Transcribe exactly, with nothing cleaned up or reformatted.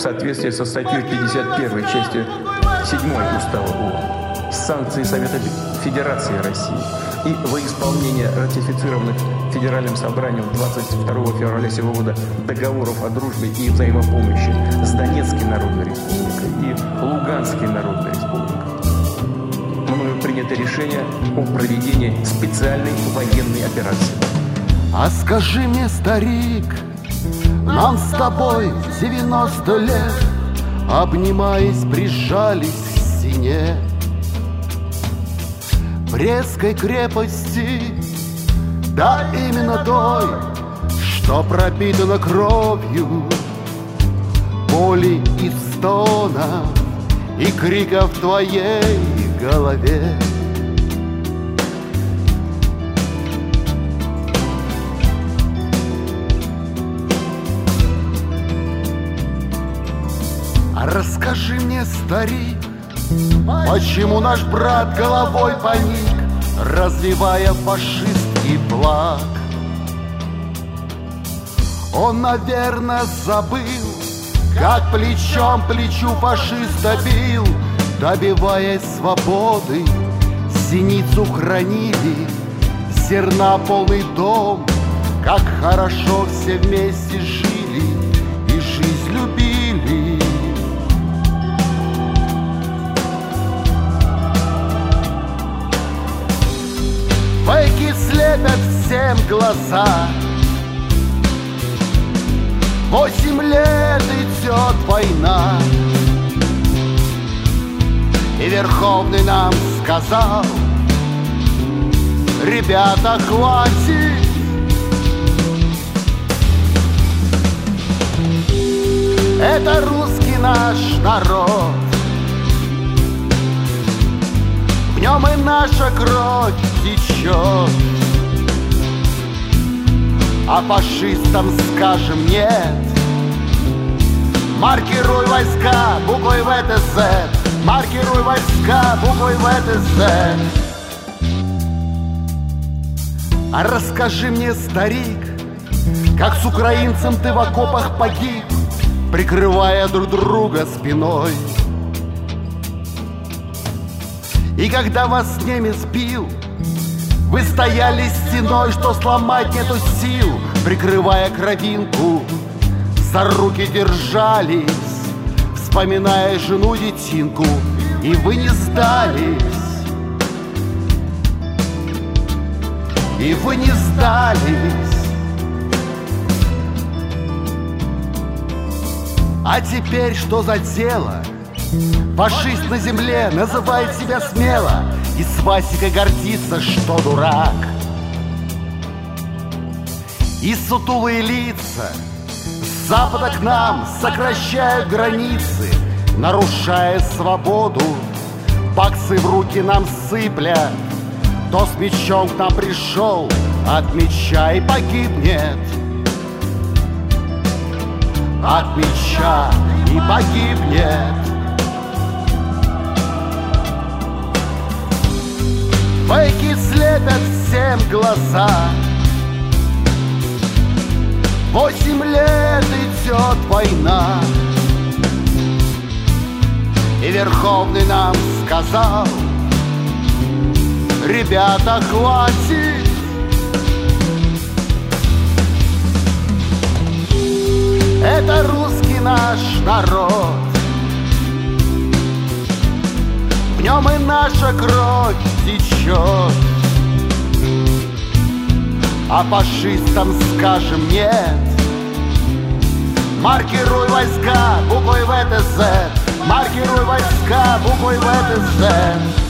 соответствии со статьей пятьдесят первой, частью седьмой Устава ООН, санкции Совета Федерации России и во исполнение ратифицированных Федеральным собранием двадцать второго февраля сего года договоров о дружбе и взаимопомощи с Донецкой Народной Республикой и Луганской Народной Республикой, мною принято решение о проведении специальной военной операции. А скажи мне, старик, нам с тобой девяносто лет, обнимаясь, прижались к стене Брестской крепости, да именно той, что пропитана кровью, боли и стонов и криков в твоей голове. А расскажи мне, старик, почему наш брат головой поник, развивая фашистский флаг? Он, наверное, забыл, как плечом к плечу фашиста бил, добиваясь свободы. Синицу хранили, зерна полный дом, как хорошо все вместе жили и жизнь любили. Фейки слепят всем глаза. Восемь лет идет война, и Верховный нам сказал: ребята, хватит. Это русский наш народ, в нем и наша кровь течет. А фашистам скажем нет. Маркируй войска буквой вэ тэ зет. Маркируй войска буквой вэ тэ зет. А расскажи мне, старик, как с украинцем ты в окопах погиб, прикрывая друг друга спиной. И когда вас немец бил, вы стояли стеной, что сломать нету сил, прикрывая кровинку, за руки держались, вспоминая жену детинку, и вы не сдались, и вы не сдались. А теперь что за дело? Фашист на земле называет себя смело и с Васикой гордится, что дурак. И сутулые лица с запада к нам сокращают границы, нарушая свободу, баксы в руки нам сыпля. Кто с мечом к нам пришел, от меча и погибнет. От меча и погибнет. Фейки слепят всем глаза. Восемь лет идет война, и Верховный нам сказал: ребята, хватит. Это русский наш народ, в нем и наша кровь течет. А фашистам скажем нет. Маркируй войска буквой вэ тэ зет. Маркируй войска буквой вэ тэ зет.